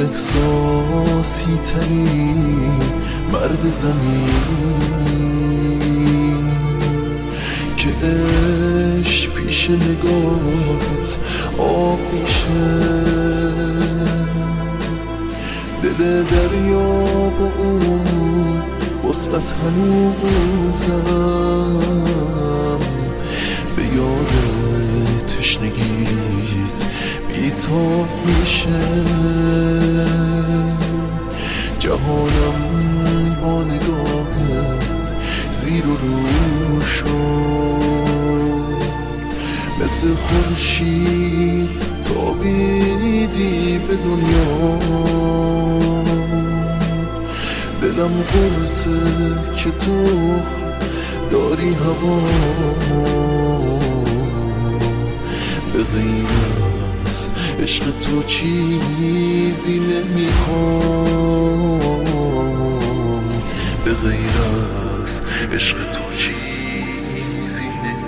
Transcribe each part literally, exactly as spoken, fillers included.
احساسی ترین مرد زمین که عشق پیش نگاهت آب میشه، دل دریا با اون وسعت هنوزم به یاد تشنگیت بیتاب میشه. جهانم با نگاهت زیر و رو شد، مثل خورشید تابیدی به دنیا. دلم قرصه که تو داری هوا، به غیر از عشق تو چیزی نمیخوام، به غیر از عشق تو چیزی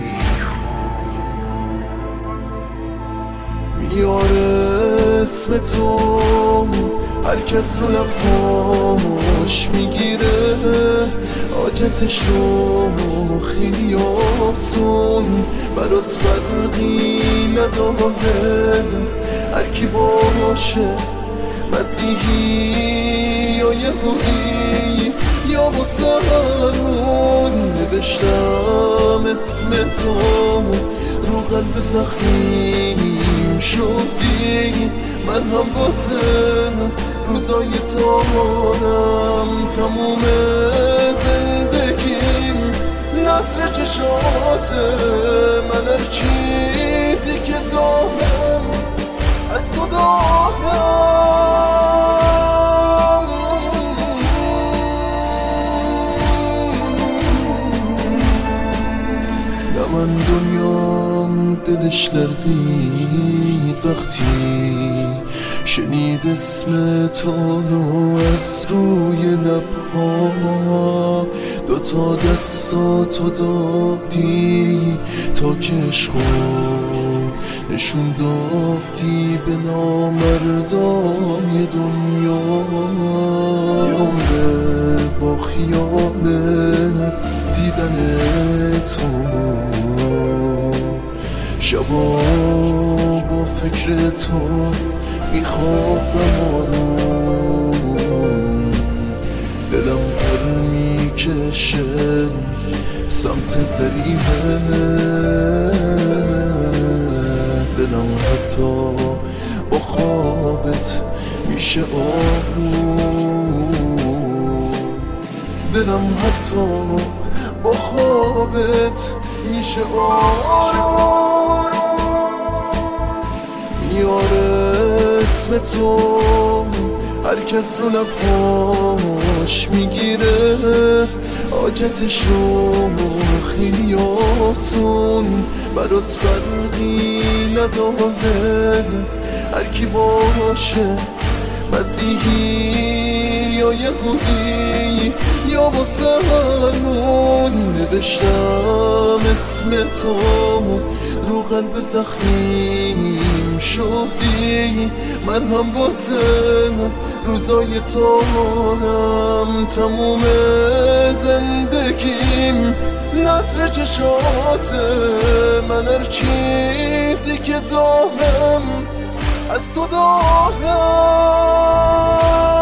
نمیخوام. میاره اسم تو هر کس رو لبهاش میگیره، حاجتش رو خیلی آسون برات فرقی نداره. هر کی باشه، مسیحی یا یهودی یا مسلمون، نوشتم اسم تو رو قلب زخمیم شدی. من هم واسه روزای تارم تموم زندگیم نصر چشاته. من هر چیزی که دارم از تو دارم. نه من دنیام دلش لرزید وقتی شنید اسم تو رو از روی لبها. دوتا دستاتو دادی تا که عشقو نشون دادی به نامردای دنیا. یامه با خیال دیدن تو، شبا با فکر تو میخوابم آروم. دلم پر میکشه سمت زریمه، دلم حتی با خوابت میشه آروم. دلم حتی با خوابت میشه آروم. میاره اسم تو هر کس رو لبهاش میگیره، حاجتش رو خیلی آسون برات فرقی نداره. هر کی باشه، مسیحی یا یهودی یا مسلمون، نوشتم اسم تو رو قلب زخمیم شدی. من هم واسه روزای تارم تموم زندگیم نصر چشاته. من هر چیزی که دارم از تو دارم.